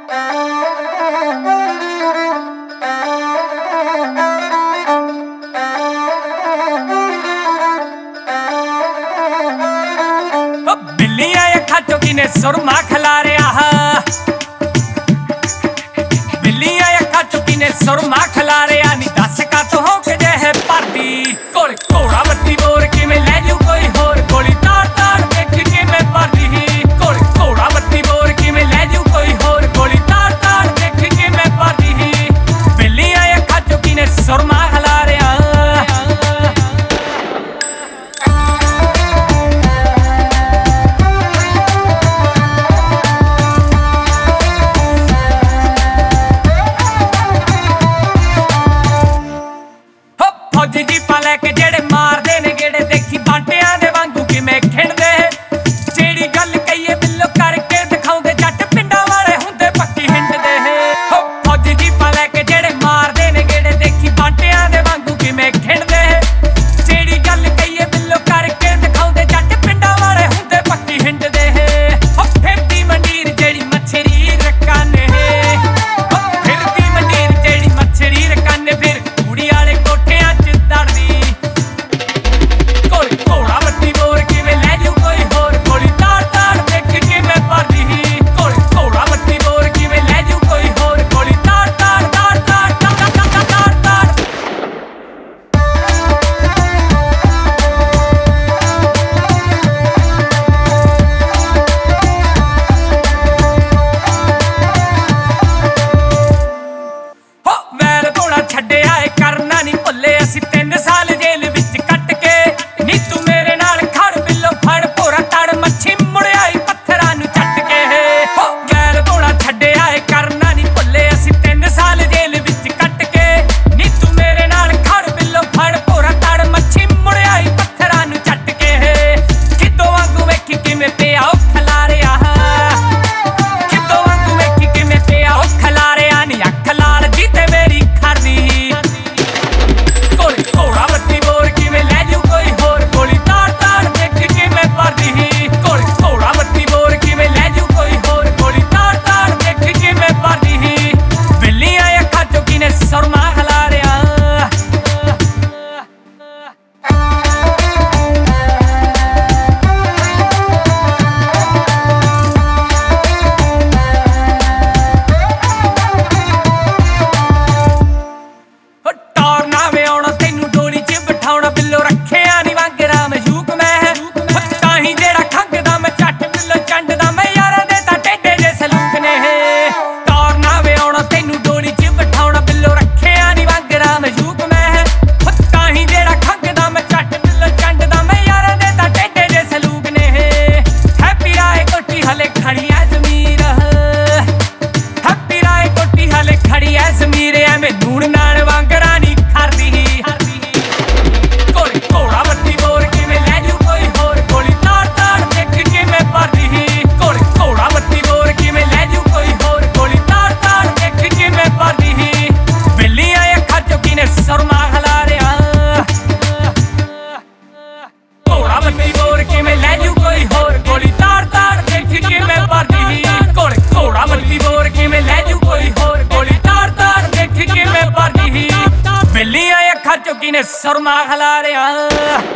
बिल्लियां अखां चों किने सुरमा खिलारिया बिल्लियां अखां चों किने सुरमा खिलारिया नी दस का तो हो के जे है भरदी कोल घोड़ा बत्ती बोर किवें लै जू कोई होर गोली ताड़ ताड़ देख किवें भरदी कोल घोड़ा बत्ती बोर किवें लै जू कोई होर गोली ताड़ ताड़ देख किवें भरदी बिल्लियां अखां चों किने सुरमा खिलारिया फौजी जीपां लैके जेड़े मारदे ने गेड़े देखी बांटियां दे वांगू किवें खिंडदे जेड़ी गल कहीए बिल्लो करके दिखाउंदे जट पिंडां वाले हुंदे पक्की हिंडदे फौजी जीपां लैके जेड़े मारदे ने गेड़े देखी बांटियां दे वांगू किवें खिंडदे जेड़ी गल कहीए बिल्लो करके दिखाउंदे जट पिंडां वाले हुंदे पक्की हिंडदे फिरदी मंडीर जेड़ी मच्छरी रकाने फिरदी मंडीर जेड़ी मच्छरी रकाने फिर कुड़ी वाले कोठियां छड्डिया करना नहीं भुल्ले असीं 3 साल जेल विच कट के नी तू मेरे नाल खड़ बिल्लो फड़ भोरा तड़ मच्छी मुड़ियाई पत्थरां नूं चट के गैर धोना छड्डिया करना नहीं भुल्ले असीं 3 साल जेल विच कट के नी तू मेरे नाल खड़ बिल्लो फड़ भोरा तड़ मच्छी मुड़ियाई पत्थरां नूं चट के खिद्दो वांगू वेखी किवें पिया खलारिया खिद्दो वांगू वेखी किवें पिया खलारिया नी अख लाल जी ते मेरी घोड़ा बत्ती बोर किवें लै जू कोई होर गोली ताड़ ताड़ देख किवें भरदी कोल घोड़ा बत्ती बोर किवें लै जू कोई होर गोली ताड़ ताड़ देख किवें भरदी बिल्लियां अखां चों किने सुरमा खलारिया बिल्लो रखिया नी वांगरा मशूक मैं ताही जेड़ा खंगदा मैं झट बिल्लो चंडदा मैं यारां दे तां टेढ़े जे सलूक ने तारना वे आउणा तैनू डोली च बिठाउणा बिल्लो रखिया नी वांगरा मशूक मैं ताही जेड़ा खंगदा मैं झट बिल्लो चंडदा मैं यारां दे तां टेढ़े जे सलूक ने हैप्पी राय कोठी हले खड़ी ऐ ज़मीर हैप्पी राय कोठी हले खड़ी ऐ ज़मीर एवें धूड़ नाल वांगरा नी खरदी घोड़ा बत्ती बोर किवें लै जू कोई होर गोली ताड़ ताड़ देख किवें भरदी कोल घोड़ा बत्ती बोर किवें लै जू कोई होर गोली ताड़ ताड़ देख किवें भरदी बिल्लियां अखां चों किने सुरमा खलारिया घोड़ा बत्ती बोर किवें लै जू कोई होर गोली ताड़ ताड़ देख किवें भरदी कोल घोड़ा बत्ती बोर किवें लै जू कोई होर गोली ताड़ ताड़ देख किवें भरदी बिल्लियां अखां चों किने सुरमा खलारिया